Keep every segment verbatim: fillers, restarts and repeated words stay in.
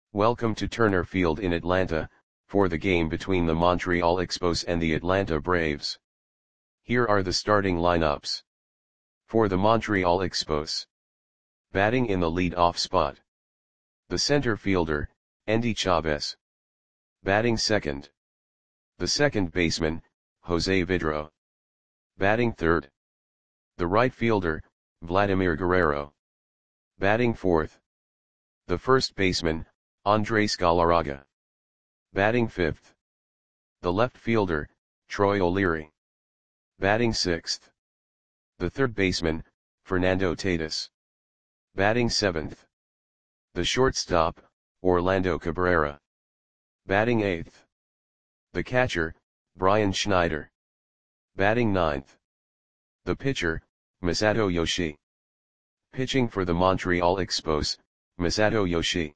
Welcome to Turner Field in Atlanta, for the game between the Montreal Expos and the Atlanta Braves. Here are the starting lineups. For the Montreal Expos. Batting in the lead-off spot. The center fielder, Endy Chavez. Batting second. The second baseman, Jose Vidro. Batting third. The right fielder, Vladimir Guerrero. Batting fourth. The first baseman, Andres Galarraga. Batting fifth. The left fielder, Troy O'Leary. Batting sixth. The third baseman, Fernando Tatis. Batting seventh. The shortstop, Orlando Cabrera. Batting eighth. The catcher, Brian Schneider. Batting ninth. The pitcher, Masato Yoshii. Pitching for the Montreal Expos, Masato Yoshii.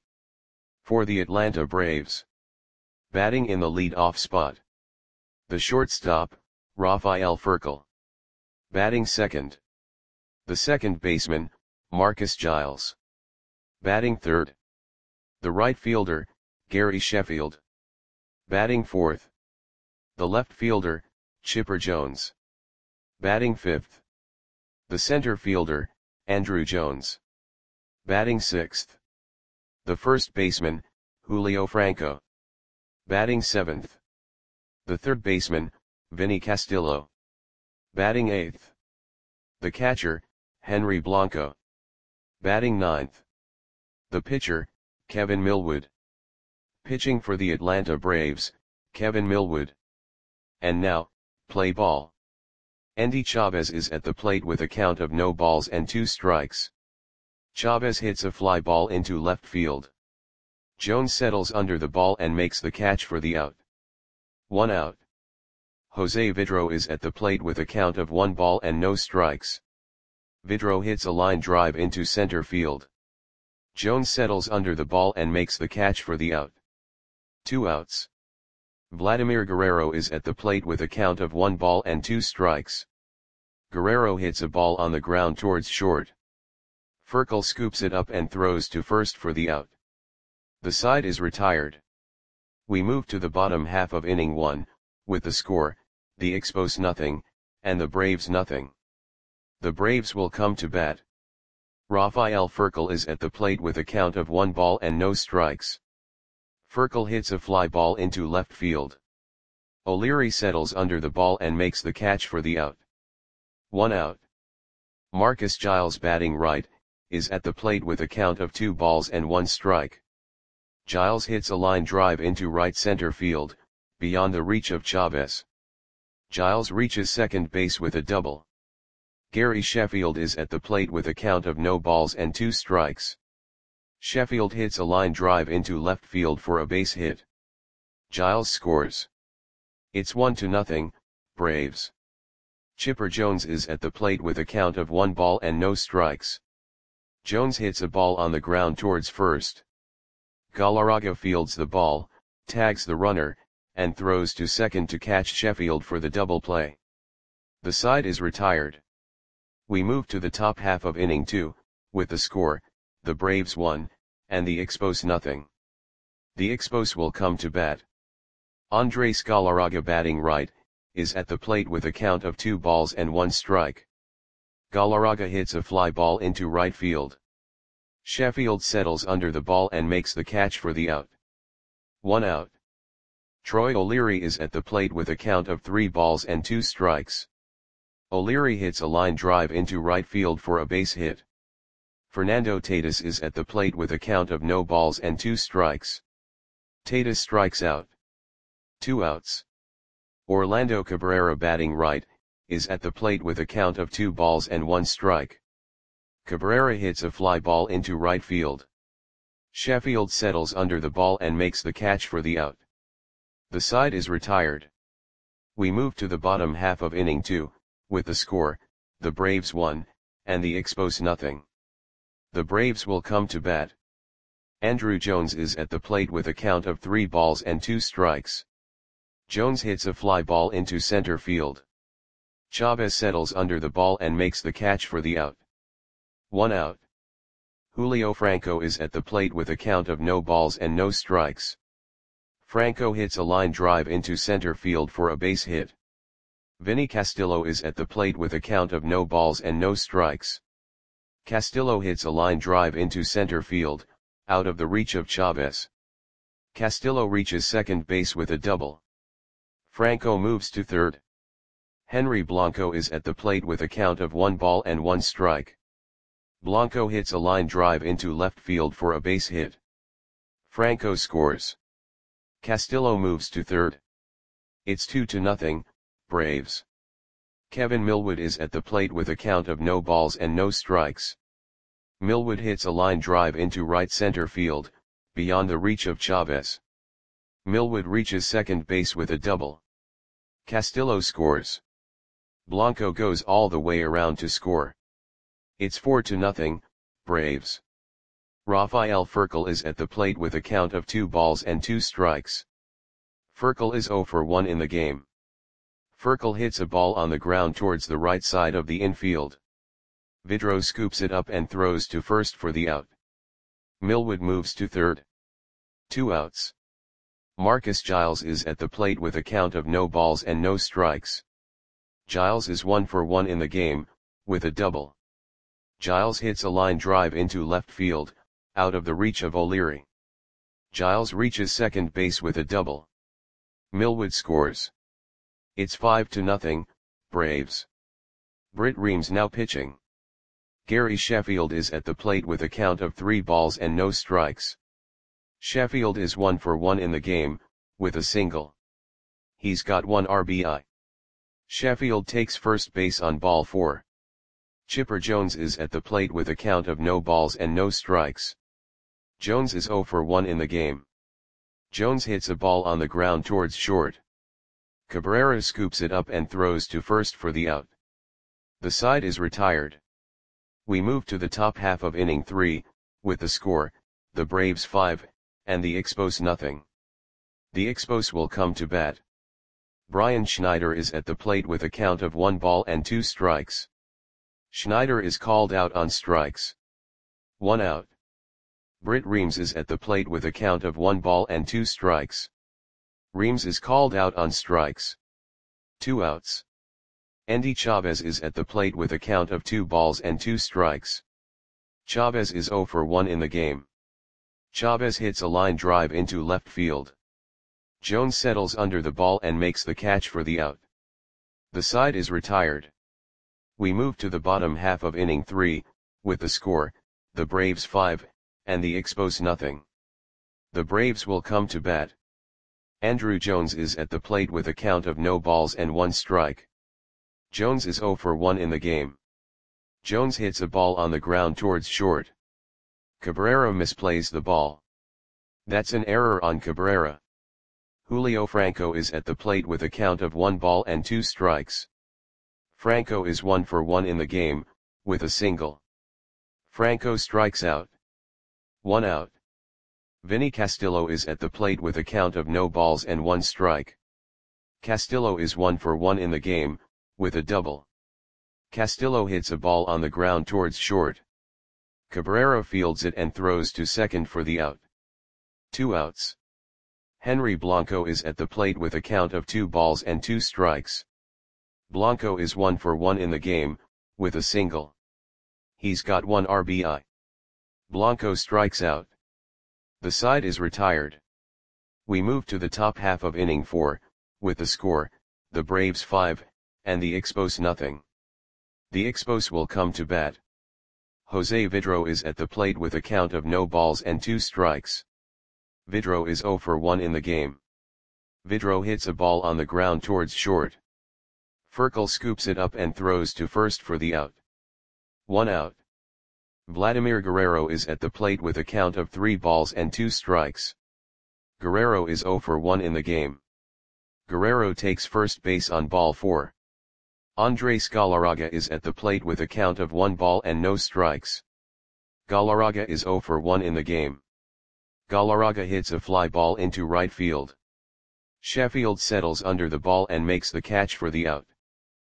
For the Atlanta Braves. Batting in the lead-off spot. The shortstop, Rafael Furcal. Batting second. The second baseman, Marcus Giles. Batting third. The right fielder, Gary Sheffield. Batting fourth. The left fielder, Chipper Jones. Batting fifth. The center fielder, Andruw Jones. Batting sixth. The first baseman, Julio Franco. Batting seventh. The third baseman, Vinny Castillo. Batting eighth. The catcher, Henry Blanco. Batting ninth. The pitcher, Kevin Millwood. Pitching for the Atlanta Braves, Kevin Millwood. And now, play ball. Endy Chavez is at the plate with a count of no balls and two strikes. Chavez hits a fly ball into left field. Jones settles under the ball and makes the catch for the out. One out. Jose Vidro is at the plate with a count of one ball and no strikes. Vidro hits a line drive into center field. Jones settles under the ball and makes the catch for the out. Two outs. Vladimir Guerrero is at the plate with a count of one ball and two strikes. Guerrero hits a ball on the ground towards short. Furcal scoops it up and throws to first for the out. The side is retired. We move to the bottom half of inning one, with the score, the Expos nothing, and the Braves nothing. The Braves will come to bat. Rafael Furcal is at the plate with a count of one ball and no strikes. Furcal hits a fly ball into left field. O'Leary settles under the ball and makes the catch for the out. One out. Marcus Giles, batting right, is at the plate with a count of two balls and one strike. Giles hits a line drive into right center field, beyond the reach of Chavez. Giles reaches second base with a double. Gary Sheffield is at the plate with a count of no balls and two strikes. Sheffield hits a line drive into left field for a base hit. Giles scores. It's one to nothing, Braves. Chipper Jones is at the plate with a count of one ball and no strikes. Jones hits a ball on the ground towards first. Galarraga fields the ball, tags the runner, and throws to second to catch Sheffield for the double play. The side is retired. We move to the top half of inning two, with the score, the Braves one, and the Expos nothing. The Expos will come to bat. Andres Galarraga, batting right, is at the plate with a count of two balls and one strike. Galarraga hits a fly ball into right field. Sheffield settles under the ball and makes the catch for the out. One out. Troy O'Leary is at the plate with a count of three balls and two strikes. O'Leary hits a line drive into right field for a base hit. Fernando Tatis is at the plate with a count of no balls and two strikes. Tatis strikes out. Two outs. Orlando Cabrera, batting right, is at the plate with a count of two balls and one strike. Cabrera hits a fly ball into right field. Sheffield settles under the ball and makes the catch for the out. The side is retired. We move to the bottom half of inning two, with the score, the Braves one, and the Expos nothing. The Braves will come to bat. Andruw Jones is at the plate with a count of three balls and two strikes. Jones hits a fly ball into center field. Chavez settles under the ball and makes the catch for the out. One out. Julio Franco is at the plate with a count of no balls and no strikes. Franco hits a line drive into center field for a base hit. Vinny Castillo is at the plate with a count of no balls and no strikes. Castillo hits a line drive into center field, out of the reach of Chavez. Castillo reaches second base with a double. Franco moves to third. Henry Blanco is at the plate with a count of one ball and one strike. Blanco hits a line drive into left field for a base hit. Franco scores. Castillo moves to third. It's two to nothing, Braves. Kevin Millwood is at the plate with a count of no balls and no strikes. Millwood hits a line drive into right center field, beyond the reach of Chavez. Millwood reaches second base with a double. Castillo scores. Blanco goes all the way around to score. It's four to nothing, Braves. Rafael Furcal is at the plate with a count of two balls and two strikes. Furcal is zero for one in the game. Furcal hits a ball on the ground towards the right side of the infield. Vidro scoops it up and throws to first for the out. Millwood moves to third. Two outs. Marcus Giles is at the plate with a count of no balls and no strikes. Giles is one for one in the game, with a double. Giles hits a line drive into left field, out of the reach of O'Leary. Giles reaches second base with a double. Millwood scores. It's five to nothing, Braves. Britt Reams now pitching. Gary Sheffield is at the plate with a count of three balls and no strikes. Sheffield is one for one in the game, with a single. He's got one R B I. Sheffield takes first base on ball four. Chipper Jones is at the plate with a count of no balls and no strikes. Jones is zero for one in the game. Jones hits a ball on the ground towards short. Cabrera scoops it up and throws to first for the out. The side is retired. We move to the top half of inning three, with the score, the Braves five, and the Expos nothing. The Expos will come to bat. Brian Schneider is at the plate with a count of one ball and two strikes. Schneider is called out on strikes. One out. Britt Reams is at the plate with a count of one ball and two strikes. Reams is called out on strikes. Two outs. Endy Chavez is at the plate with a count of two balls and two strikes. Chavez is zero for one in the game. Chavez hits a line drive into left field. Jones settles under the ball and makes the catch for the out. The side is retired. We move to the bottom half of inning three, with the score, the Braves five, and the Expos nothing. The Braves will come to bat. Andrew Jones is at the plate with a count of no balls and one strike. Jones is zero for one in the game. Jones hits a ball on the ground towards short. Cabrera misplays the ball. That's an error on Cabrera. Julio Franco is at the plate with a count of one ball and two strikes. Franco is one for one in the game, with a single. Franco strikes out. One out. Vinny Castillo is at the plate with a count of no balls and one strike. Castillo is one for one in the game, with a double. Castillo hits a ball on the ground towards short. Cabrera fields it and throws to second for the out. Two outs. Henry Blanco is at the plate with a count of two balls and two strikes. Blanco is one for one in the game, with a single. He's got one R B I. Blanco strikes out. The side is retired. We move to the top half of inning four, with the score, the Braves five, and the Expos nothing. The Expos will come to bat. Jose Vidro is at the plate with a count of no balls and two strikes. Vidro is zero for one in the game. Vidro hits a ball on the ground towards short. Furcal scoops it up and throws to first for the out. One out. Vladimir Guerrero is at the plate with a count of three balls and two strikes. Guerrero is zero for one in the game. Guerrero takes first base on ball four. Andres Galarraga is at the plate with a count of one ball and no strikes. Galarraga is zero for one in the game. Galarraga hits a fly ball into right field. Sheffield settles under the ball and makes the catch for the out.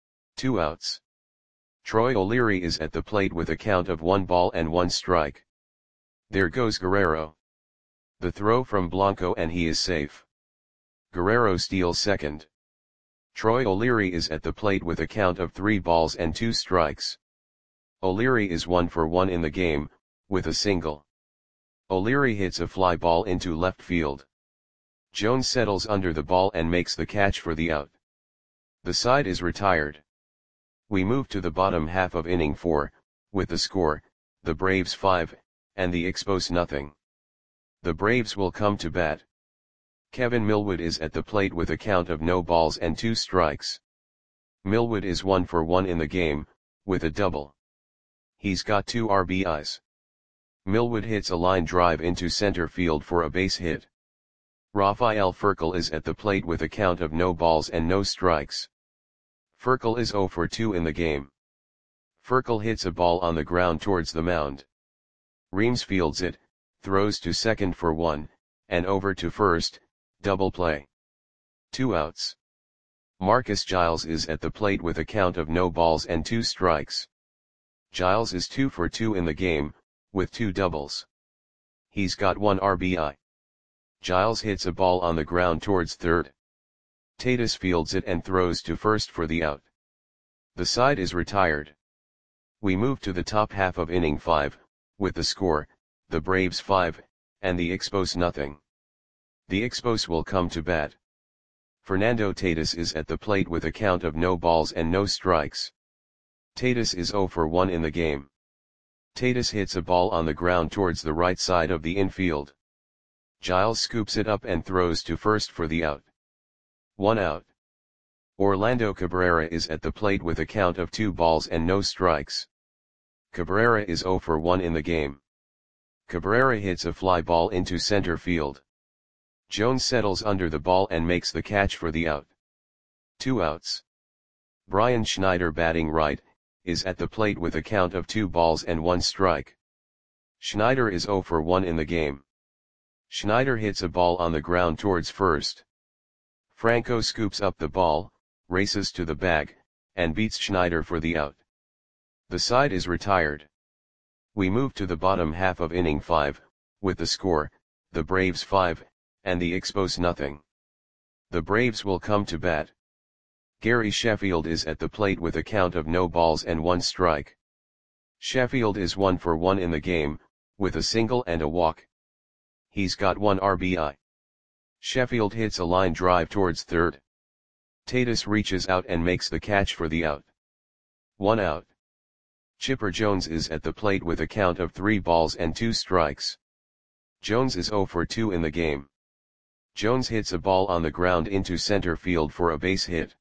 Two outs. Troy O'Leary is at the plate with a count of one ball and one strike. There goes Guerrero. The throw from Blanco and he is safe. Guerrero steals second. Troy O'Leary is at the plate with a count of three balls and two strikes. O'Leary is one for one in the game, with a single. O'Leary hits a fly ball into left field. Jones settles under the ball and makes the catch for the out. The side is retired. We move to the bottom half of inning four, with the score, the Braves five, and the Expos nothing. The Braves will come to bat. Kevin Millwood is at the plate with a count of no balls and two strikes. Millwood is one for one in the game, with a double. He's got two R B Is. Millwood hits a line drive into center field for a base hit. Rafael Furcal is at the plate with a count of no balls and no strikes. Furcal is zero for two in the game. Furcal hits a ball on the ground towards the mound. Reams fields it, throws to second for one, and over to first, double play. Two outs. Marcus Giles is at the plate with a count of no balls and two strikes. Giles is two for two in the game, with two doubles. He's got one R B I. Giles hits a ball on the ground towards third. Tatis fields it and throws to first for the out. The side is retired. We move to the top half of inning five, with the score, the Braves five, and the Expos nothing. The Expos will come to bat. Fernando Tatis is at the plate with a count of no balls and no strikes. Tatis is zero for one in the game. Tatis hits a ball on the ground towards the right side of the infield. Giles scoops it up and throws to first for the out. One out. Orlando Cabrera is at the plate with a count of two balls and no strikes. Cabrera is zero for one in the game. Cabrera hits a fly ball into center field. Jones settles under the ball and makes the catch for the out. Two outs. Brian Schneider, batting right, is at the plate with a count of two balls and one strike. Schneider is zero for one in the game. Schneider hits a ball on the ground towards first. Franco scoops up the ball, races to the bag, and beats Schneider for the out. The side is retired. We move to the bottom half of inning five, with the score, the Braves five, and the Expos nothing. The Braves will come to bat. Gary Sheffield is at the plate with a count of no balls and one strike. Sheffield is one for one in the game, with a single and a walk. He's got one R B I. Sheffield hits a line drive towards third. Tatis reaches out and makes the catch for the out. One out. Chipper Jones is at the plate with a count of three balls and two strikes. Jones is zero for two in the game. Jones hits a ball on the ground into center field for a base hit.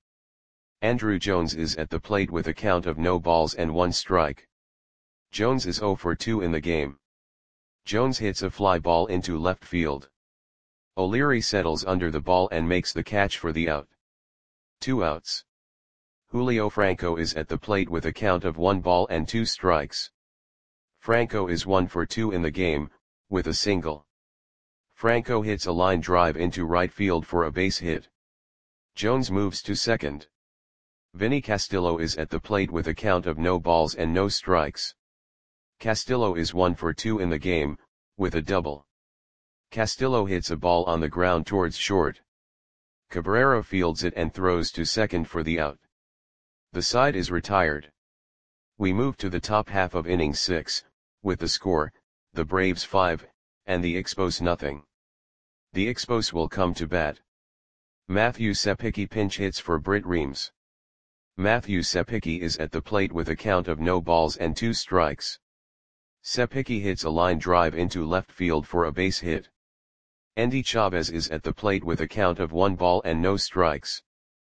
Andruw Jones is at the plate with a count of no balls and one strike. Jones is zero for two in the game. Jones hits a fly ball into left field. O'Leary settles under the ball and makes the catch for the out. Two outs. Julio Franco is at the plate with a count of one ball and two strikes. Franco is one for two in the game, with a single. Franco hits a line drive into right field for a base hit. Jones moves to second. Vinny Castillo is at the plate with a count of no balls and no strikes. Castillo is one for two in the game, with a double. Castillo hits a ball on the ground towards short. Cabrera fields it and throws to second for the out. The side is retired. We move to the top half of inning six, with the score, the Braves five, and the Expos nothing. The Expos will come to bat. Matthew Sepicki pinch hits for Britt Reams. Matthew Sepicki is at the plate with a count of no balls and two strikes. Sepicki hits a line drive into left field for a base hit. Endy Chavez is at the plate with a count of one ball and no strikes.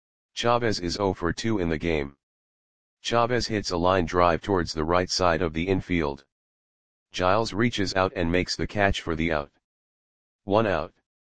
Chavez is zero for two in the game. Chavez hits a line drive towards the right side of the infield. Giles reaches out and makes the catch for the out. One out.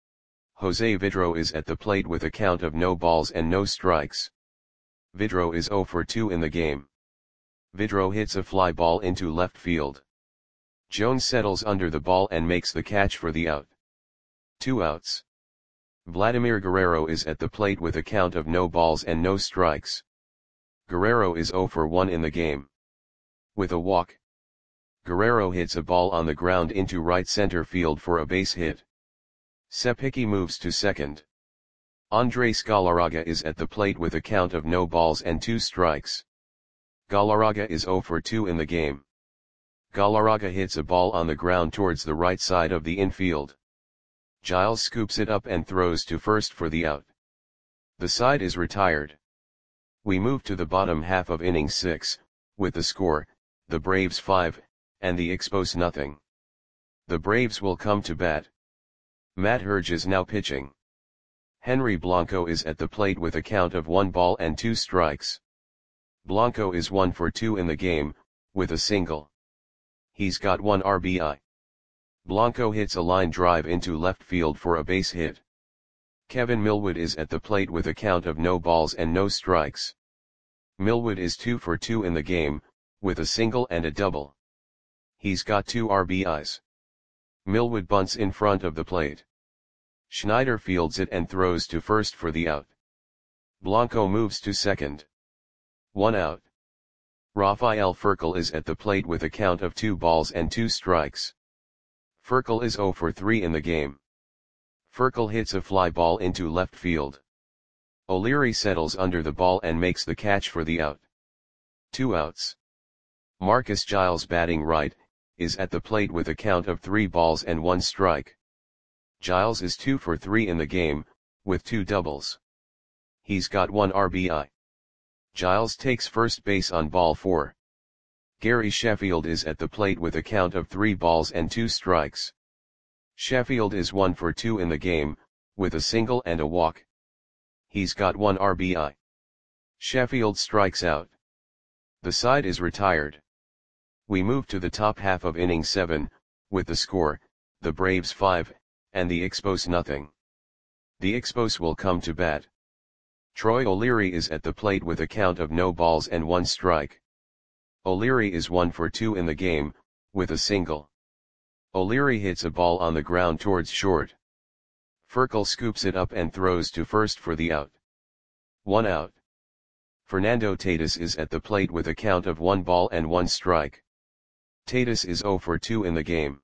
Jose Vidro is at the plate with a count of no balls and no strikes. Vidro is zero for two in the game. Vidro hits a fly ball into left field. Jones settles under the ball and makes the catch for the out. Two outs. Vladimir Guerrero is at the plate with a count of no balls and no strikes. Guerrero is zero for one in the game. With a walk. Guerrero hits a ball on the ground into right center field for a base hit. Sepicki moves to second. Andres Galarraga is at the plate with a count of no balls and two strikes. Galarraga is zero for two in the game. Galarraga hits a ball on the ground towards the right side of the infield. Giles scoops it up and throws to first for the out. The side is retired. We move to the bottom half of inning six, with the score, the Braves five, and the Expos nothing. The Braves will come to bat. Matt Herge is now pitching. Henry Blanco is at the plate with a count of one ball and two strikes. Blanco is one for two in the game, with a single. He's got one R B I. Blanco hits a line drive into left field for a base hit. Kevin Millwood is at the plate with a count of no balls and no strikes. Millwood is two for two in the game, with a single and a double. He's got two R B Is. Millwood bunts in front of the plate. Schneider fields it and throws to first for the out. Blanco moves to second. One out. Rafael Furcal is at the plate with a count of two balls and two strikes. Furcal is zero for three in the game. Furcal hits a fly ball into left field. O'Leary settles under the ball and makes the catch for the out. Two outs. Marcus Giles, batting right, is at the plate with a count of three balls and one strike. Giles is two for three in the game, with two doubles. He's got one R B I. Giles takes first base on ball four. Gary Sheffield is at the plate with a count of three balls and two strikes. Sheffield is one for two in the game, with a single and a walk. He's got one R B I. Sheffield strikes out. The side is retired. We move to the top half of inning seven, with the score, the Braves five, and the Expos nothing. The Expos will come to bat. Troy O'Leary is at the plate with a count of no balls and one strike. O'Leary is one for two in the game, with a single. O'Leary hits a ball on the ground towards short. Furcal scoops it up and throws to first for the out. One out. Fernando Tatis is at the plate with a count of one ball and one strike. Tatis is zero for two in the game.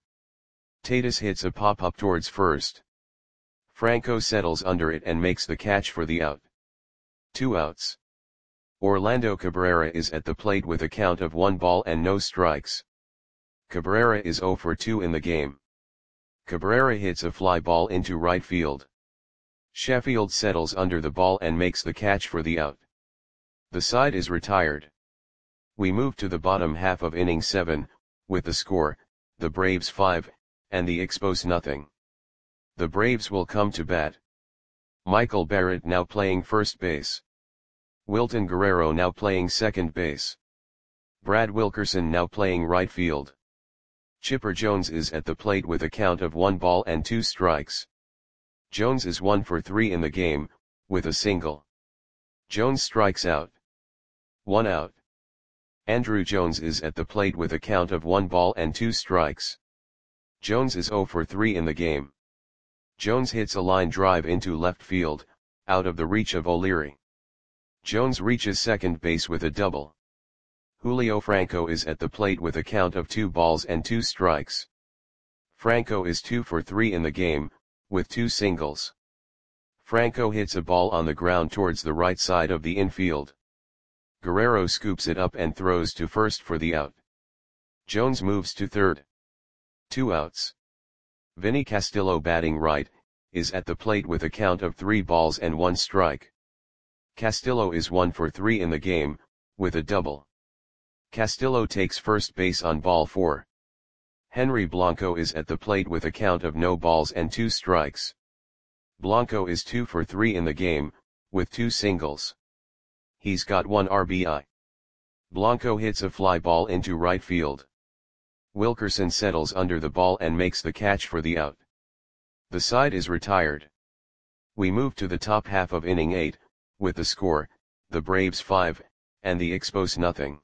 Tatis hits a pop-up towards first. Franco settles under it and makes the catch for the out. Two outs. Orlando Cabrera is at the plate with a count of one ball and no strikes. Cabrera is zero for two in the game. Cabrera hits a fly ball into right field. Sheffield settles under the ball and makes the catch for the out. The side is retired. We move to the bottom half of inning seven, with the score, the Braves five, and the Expos nothing. The Braves will come to bat. Michael Barrett now playing first base. Wilton Guerrero now playing second base. Brad Wilkerson now playing right field. Chipper Jones is at the plate with a count of one ball and two strikes. Jones is one for three in the game, with a single. Jones strikes out. One out. Andrew Jones is at the plate with a count of one ball and two strikes. Jones is zero for three in the game. Jones hits a line drive into left field, out of the reach of O'Leary. Jones reaches second base with a double. Julio Franco is at the plate with a count of two balls and two strikes. Franco is two for three in the game, with two singles. Franco hits a ball on the ground towards the right side of the infield. Guerrero scoops it up and throws to first for the out. Jones moves to third. Two outs. Vinny Castillo, batting right, is at the plate with a count of three balls and one strike. Castillo is one for three in the game, with a double. Castillo takes first base on ball four. Henry Blanco is at the plate with a count of no balls and two strikes. Blanco is two for three in the game, with two singles. He's got one R B I. Blanco hits a fly ball into right field. Wilkerson settles under the ball and makes the catch for the out. The side is retired. We move to the top half of inning eight, with the score, the Braves five, and the Expos nothing.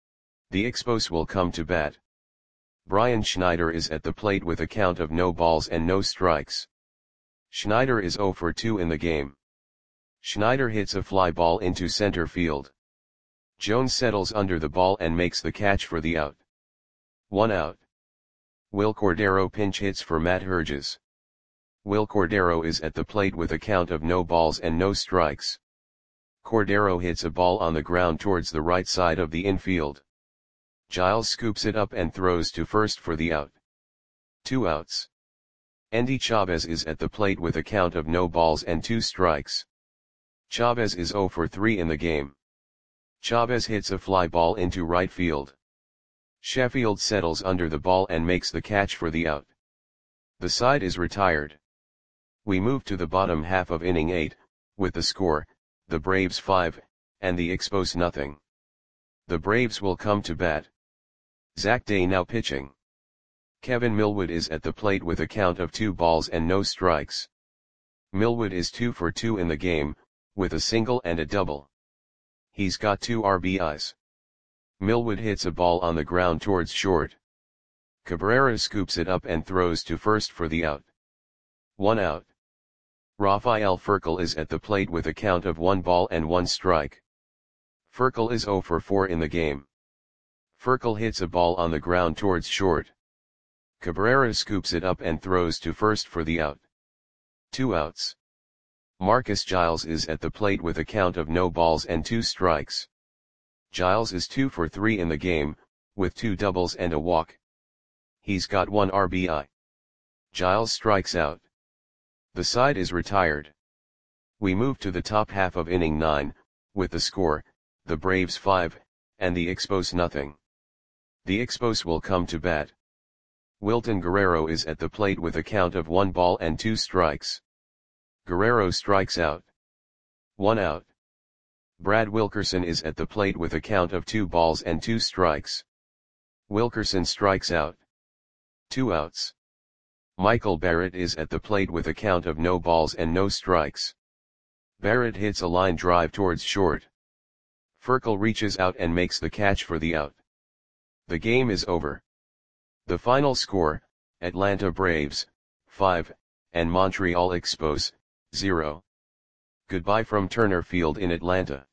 The Expos will come to bat. Brian Schneider is at the plate with a count of no balls and no strikes. Schneider is zero for two in the game. Schneider hits a fly ball into center field. Jones settles under the ball and makes the catch for the out. One out. Will Cordero pinch hits for Matt Herges. Will Cordero is at the plate with a count of no balls and no strikes. Cordero hits a ball on the ground towards the right side of the infield. Giles scoops it up and throws to first for the out. Two outs. Endy Chavez is at the plate with a count of no balls and two strikes. Chavez is zero for three in the game. Chavez hits a fly ball into right field. Sheffield settles under the ball and makes the catch for the out. The side is retired. We move to the bottom half of inning eight, with the score, the Braves five, and the Expos nothing. The Braves will come to bat. Zach Day now pitching. Kevin Millwood is at the plate with a count of two balls and no strikes. Millwood is two for two in the game, with a single and a double. He's got two R B Is. Millwood hits a ball on the ground towards short. Cabrera scoops it up and throws to first for the out. One out. Rafael Furcal is at the plate with a count of one ball and one strike. Furcal is zero for four in the game. Furcal hits a ball on the ground towards short. Cabrera scoops it up and throws to first for the out. Two outs. Marcus Giles is at the plate with a count of no balls and two strikes. Giles is two for three in the game, with two doubles and a walk. He's got one R B I. Giles strikes out. The side is retired. We move to the top half of inning nine, with the score, the Braves five, and the Expos nothing. The Expos will come to bat. Wilton Guerrero is at the plate with a count of one ball and two strikes. Guerrero strikes out. One out. Brad Wilkerson is at the plate with a count of two balls and two strikes. Wilkerson strikes out. Two outs. Michael Barrett is at the plate with a count of no balls and no strikes. Barrett hits a line drive towards short. Furcal reaches out and makes the catch for the out. The game is over. The final score, Atlanta Braves, five, and Montreal Expos, zero. Goodbye from Turner Field in Atlanta.